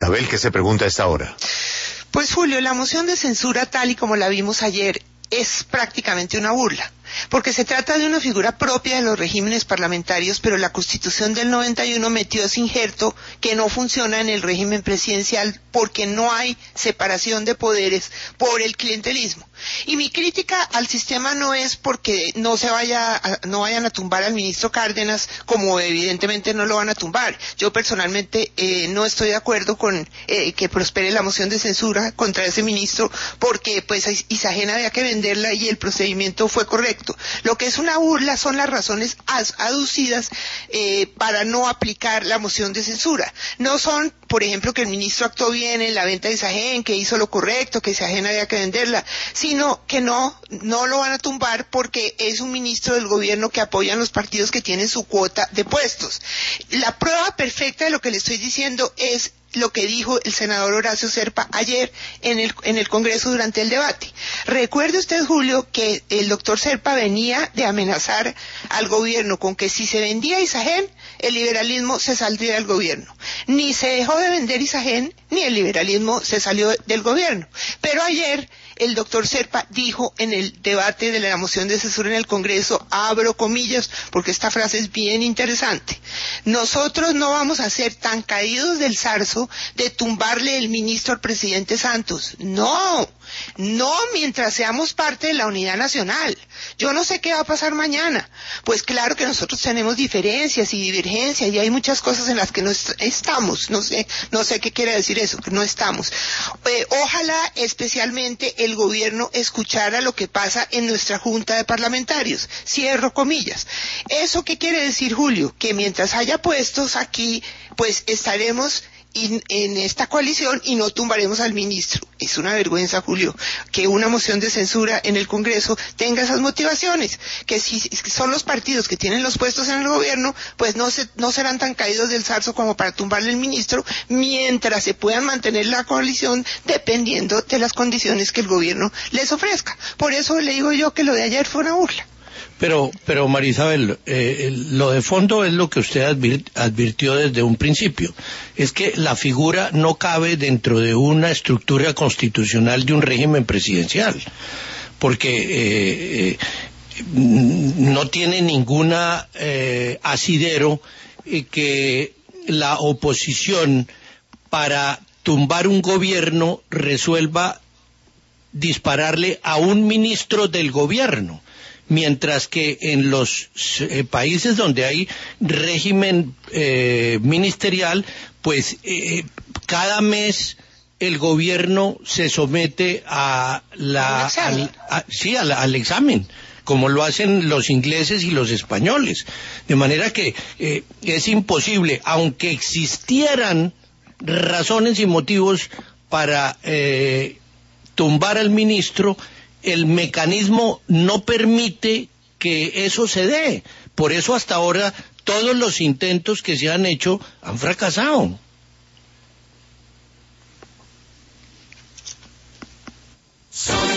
Maribel, ¿qué se pregunta a esta hora? Pues Julio, la moción de censura tal y como la vimos ayer es prácticamente una burla, porque se trata de una figura propia de los regímenes parlamentarios, pero la Constitución del 91 metió ese injerto que no funciona en el régimen presidencial porque no hay separación de poderes por el clientelismo. Y mi crítica al sistema no es porque no vayan a tumbar al ministro Cárdenas, como evidentemente no lo van a tumbar. Yo personalmente no estoy de acuerdo con que prospere la moción de censura contra ese ministro, porque pues Isagén había que venderla y el procedimiento fue correcto. Lo que es una burla son las razones aducidas para no aplicar la moción de censura. No son, por ejemplo, que el ministro actuó bien en la venta de Isagén, que hizo lo correcto, que Isagén había que venderla, sino que no lo van a tumbar porque es un ministro del gobierno que apoyan los partidos que tienen su cuota de puestos. La prueba perfecta de lo que le estoy diciendo es lo que dijo el senador Horacio Serpa ayer en el Congreso durante el debate. Recuerde usted, Julio, que el doctor Serpa venía de amenazar al gobierno con que si se vendía Isagén, el liberalismo se saldría del gobierno. Ni se dejó de vender Isagén, ni el liberalismo se salió del gobierno. Pero ayer el doctor Serpa dijo en el debate de la moción de censura en el Congreso, abro comillas, porque esta frase es bien interesante: nosotros no vamos a ser tan caídos del zarzo de tumbarle el ministro al presidente Santos. No mientras seamos parte de la unidad nacional. Yo no sé qué va a pasar mañana. Pues claro que nosotros tenemos diferencias y divergencias y hay muchas cosas en las que no estamos. No sé qué quiere decir eso, que no estamos. Ojalá especialmente el gobierno escuchara lo que pasa en nuestra junta de parlamentarios. Cierro comillas. ¿Eso qué quiere decir, Julio? Que mientras haya puestos aquí, pues estaremos en esta coalición y no tumbaremos al ministro. Es una vergüenza, Julio, que una moción de censura en el Congreso tenga esas motivaciones, que si son los partidos que tienen los puestos en el gobierno, pues no serán tan caídos del zarzo como para tumbarle al ministro, mientras se puedan mantener la coalición dependiendo de las condiciones que el gobierno les ofrezca. Por eso le digo yo que lo de ayer fue una burla. Pero María Isabel, lo de fondo es lo que usted advirtió desde un principio, es que la figura no cabe dentro de una estructura constitucional de un régimen presidencial, porque no tiene ninguna asidero que la oposición para tumbar un gobierno resuelva dispararle a un ministro del gobierno. Mientras que en los países donde hay régimen ministerial, pues cada mes el gobierno se somete al examen, como lo hacen los ingleses y los españoles. De manera que es imposible, aunque existieran razones y motivos para tumbar al ministro, el mecanismo no permite que eso se dé. Por eso hasta ahora todos los intentos que se han hecho han fracasado.